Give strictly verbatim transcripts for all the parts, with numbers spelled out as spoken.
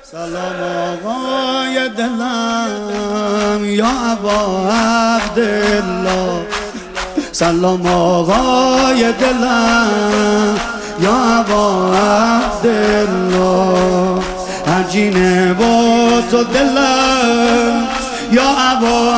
سلام آقای دلم یا ابا عبدالله، سلام آقای دلم یا ابا عبدالله، عجینه با تو دلم یا ابا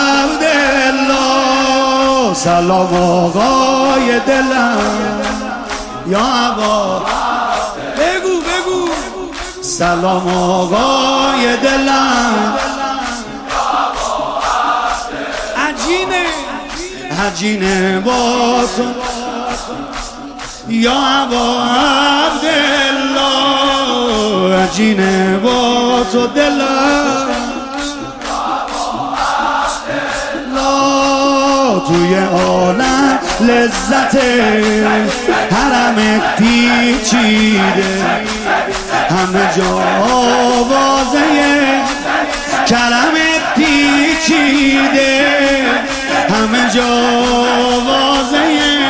عبدالله، سلام آقای دلم یا ابا بگو بگو سلام آقای دلم عجینه عجینه با تو یا ابا عبدالله، عجینه با تو دلم توی عالم لذت حرمت پیچیده، همه جا آوازه کرمت پیچیده، همه جا آوازه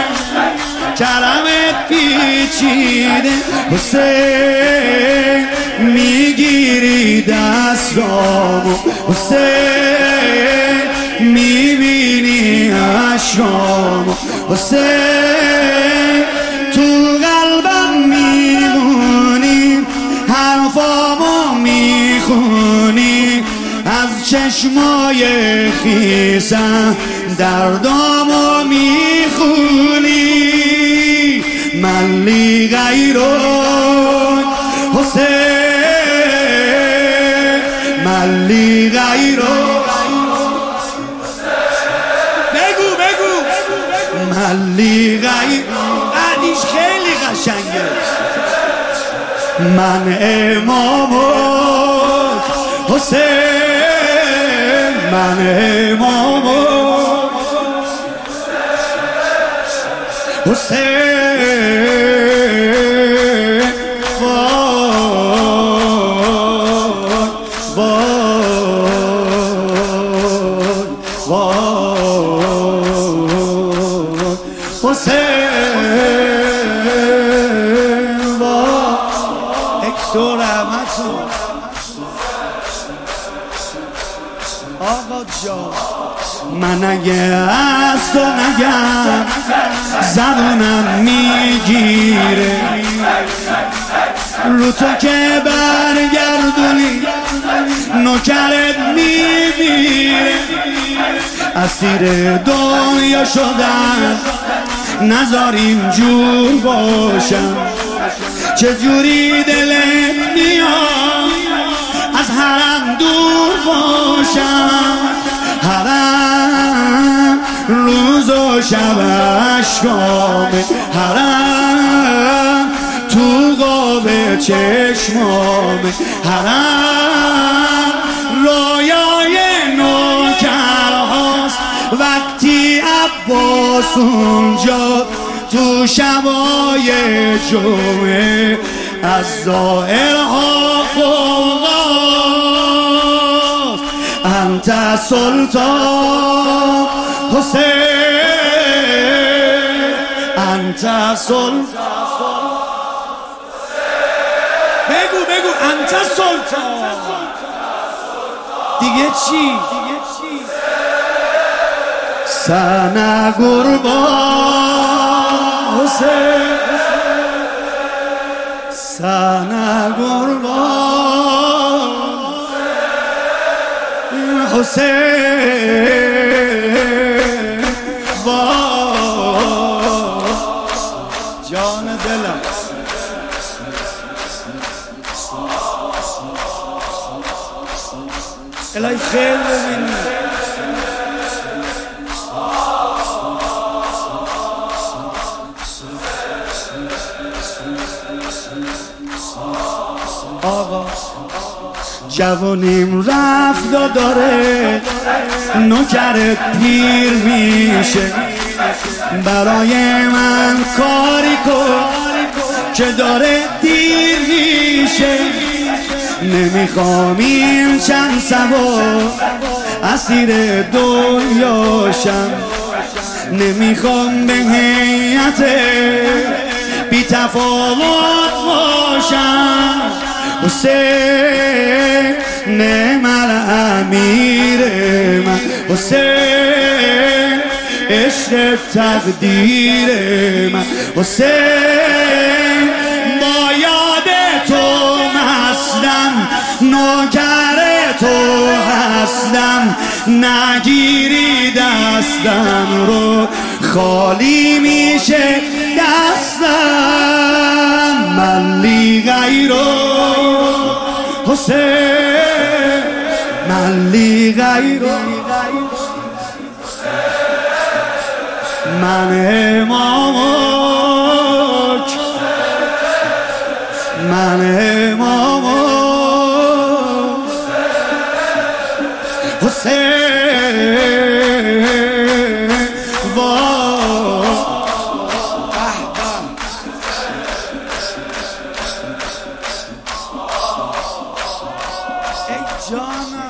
کرمت پیچیده. حسین میگیری دستامو، حسین میبینی عشقامو، حسین تو قلبم میمونی، حرفامو میخونی، از چشمای خیسم دردامو میخونی. من لی غیرون حسین، من لی غیرون ملی غیر بعدیش خیلی قشنگه. من امامم حسین، من امامم حسین، وای وای وای حسین با اکتور احمدتون آقا جان. من اگه از تو نگم زبونم میگیره، رو تو که برگردونی نوکرت میمیره. اسیر دنیا شدم نذار اینجور باشم، چجوری دلت میاد از حرم دور باشم. حرم روز و شب اشکامه، حرم تو قاب چشمامه، حرم رویای نوکرهاست وقتی عباس اونجا تو شبای جمعه از ظاهرها قوقاست. انت سلطان حسین، انت سلطان بگو بگو انت سلطان دیگه چی؟ سنه قربان حسین، سنه قربان حسین، وای جان دلم. الهی خیر ببینی آقا. جوانیم رفت و داره نوکرت پیر میشه، برای من کاری کن که داره دیر میشه. نمیخوام این چند سوار اسیر دنیاشم، نمیخوام به هیئت بی تفاوت باشم. حسین من امیر من حسین عشق تقدیر من حسین با یاد تو مستم نوکر تو هستم نگیری دستم رو خالی میشه دستم من لی غیرو حسین من لی غیرو من امامک من امامک حسین وا ای جان